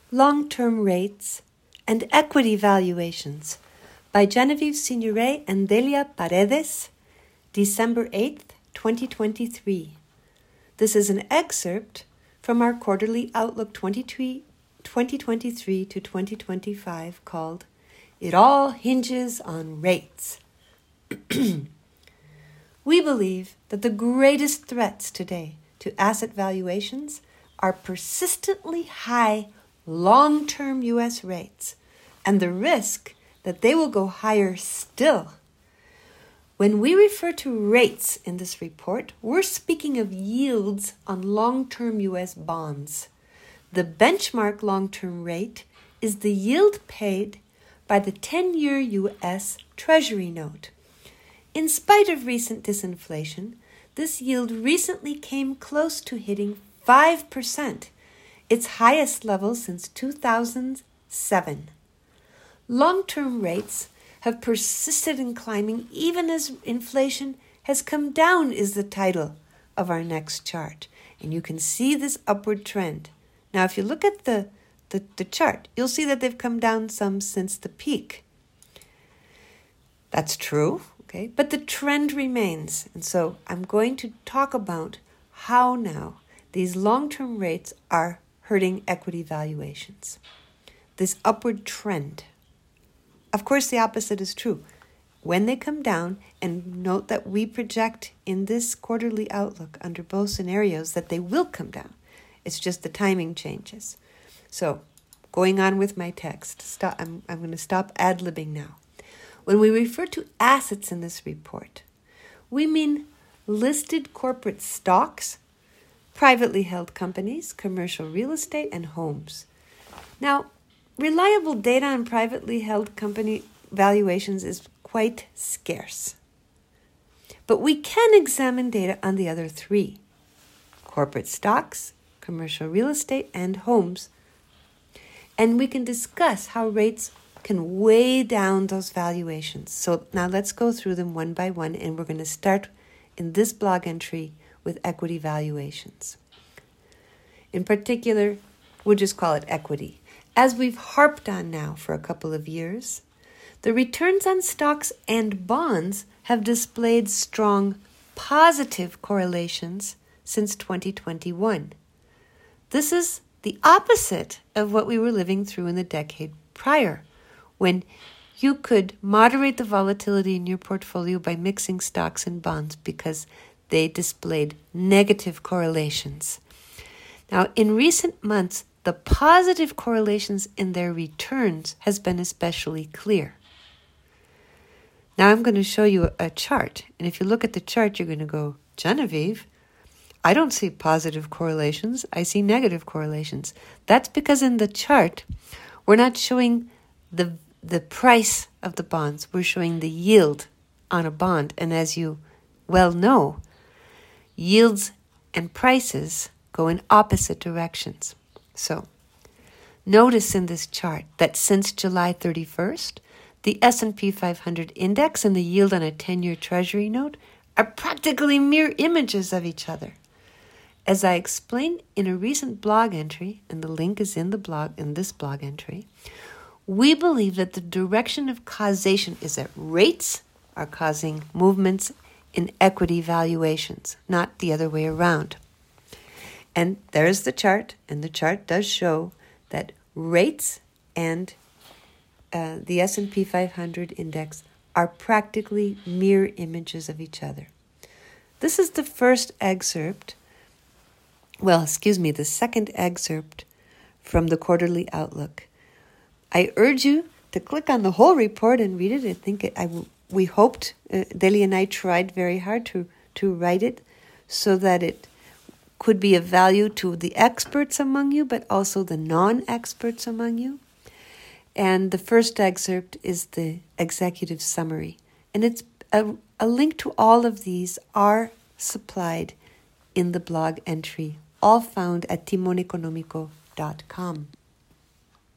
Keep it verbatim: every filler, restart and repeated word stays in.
Long-Term Rates and Equity Valuations by Genevieve Signoret and Delia Paredes, December eighth, twenty twenty-three. This is an excerpt from our Quarterly Outlook twenty twenty-three to twenty twenty-five called It All Hinges on Rates. We believe that the greatest threats today to asset valuations are persistently high long-term U S rates and the risk that they will go higher still. When we refer to rates in this report, we're speaking of yields on long-term U S bonds. The benchmark long-term rate is the yield paid by the ten-year U S Treasury note. In spite of recent disinflation, this yield recently came close to hitting five percent, its highest level since two thousand seven. Long-term rates have persisted in climbing even as inflation has come down is the title of our next chart. And you can see this upward trend. Now, if you look at the, the, the chart, you'll see that they've come down some since the peak. That's true, okay? But the trend remains. And so I'm going to talk about how now these long-term rates are hurting equity valuations. This upward trend. Of course, the opposite is true. When they come down, and note that we project in this quarterly outlook under both scenarios that they will come down. It's just the timing changes. So, going on with my text, stop, I'm, I'm going to stop ad-libbing now. When we refer to assets in this report, we mean listed corporate stocks, privately held companies, commercial real estate, and homes. Now, reliable data on privately held company valuations is quite scarce. But we can examine data on the other three: corporate stocks, commercial real estate, and homes. And we can discuss how rates can weigh down those valuations. So now let's go through them one by one, and we're going to start in this blog entry with equity valuations. In particular, we'll just call it equity. As we've harped on now for a couple of years, the returns on stocks and bonds have displayed strong positive correlations since twenty twenty-one. This is the opposite of what we were living through in the decade prior, when you could moderate the volatility in your portfolio by mixing stocks and bonds because they displayed negative correlations. Now, in recent months, the positive correlations in their returns has been especially clear. Now I'm going to show you a chart. And if you look at the chart, you're going to go, Genevieve, I don't see positive correlations. I see negative correlations. That's because in the chart, we're not showing the, the price of the bonds. We're showing the yield on a bond. And as you well know, yields and prices go in opposite directions. So, notice in this chart that since July thirty-first, the S and P five hundred index and the yield on a ten-year Treasury note are practically mirror images of each other. As I explained in a recent blog entry, and the link is in the blog in this blog entry, we believe that the direction of causation is that rates are causing movements in equity valuations, not the other way around. And there's the chart, and the chart does show that rates and uh, the S and P five hundred index are practically mirror images of each other. This is the first excerpt, well, excuse me, the second excerpt from the Quarterly Outlook. I urge you to click on the whole report and read it. I think it, I, we hoped, uh, Delia and I tried very hard to, to write it so that it could be of value to the experts among you, but also the non-experts among you. And the first excerpt is the executive summary. And it's a, a link to all of these are supplied in the blog entry, all found at timon economico dot com.